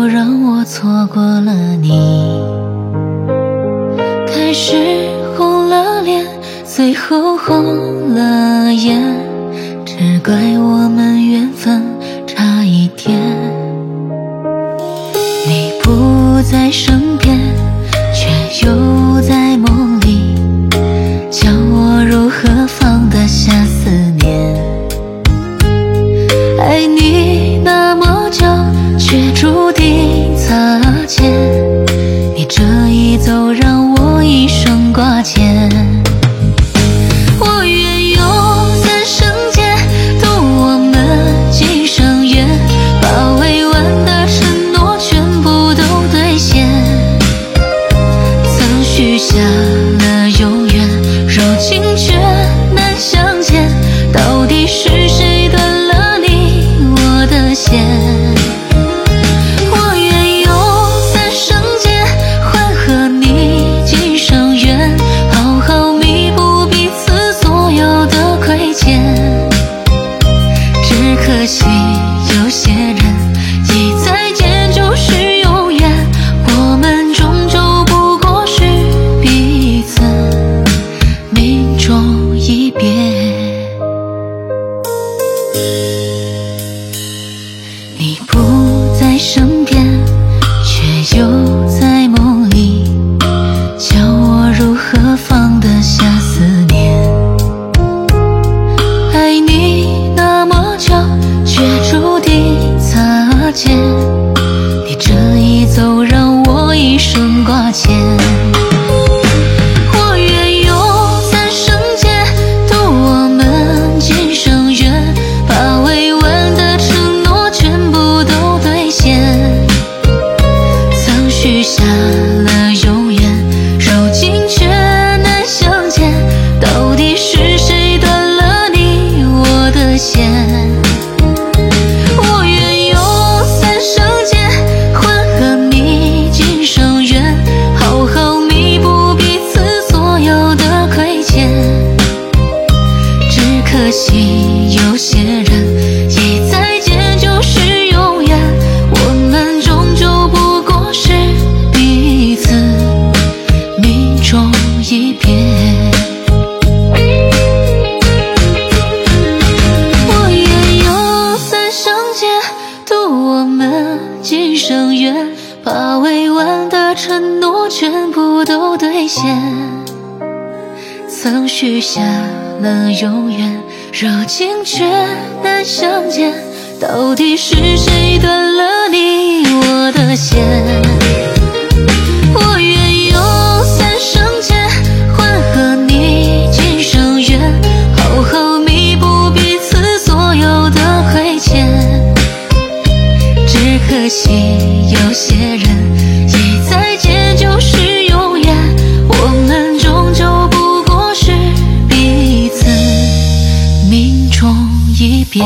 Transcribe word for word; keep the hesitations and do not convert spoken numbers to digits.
又让我错过了你。开始红了脸，最后红了眼，只怪我们缘分差一点。你不在身边，却又在梦里，叫我如何放得下思念。爱你那么久，却注定擦肩，你这一走让我一生挂牵。我愿用三生劫渡我们今生缘，把未完的承诺全部都兑现。曾许下了永远，如今却难相见，到底是谁断了你我的线？我愿用三生劫换和你今生缘，好好弥补彼此所有的亏欠。只可惜有些人一再见就是永远，我们终究不过是彼此命中一别。你不在身边，却又在梦里，叫我如何放得下思念。爱你那么久，却注定擦肩，你这一走让我一生挂牵。我愿用三生劫渡我们今生缘，把未完的承诺全部都兑现。曾许下了永远，如今却难相见，到底是谁断了你我的线？我愿用三生劫换和你今生缘，好好弥补彼此所有的亏欠。只可惜有些人一再见就是永远，我们终究不过是彼此命中一别。我愿用三生劫渡我们今生缘，把未完的承诺全部都兑现。曾许下了永远，如今却难相见，到底是谁断了你我的线？我愿用三生劫换和你今生缘，好好弥补彼此所有的亏欠。只可惜有些人一再见就是永远，我们终究不过是彼此命中一别。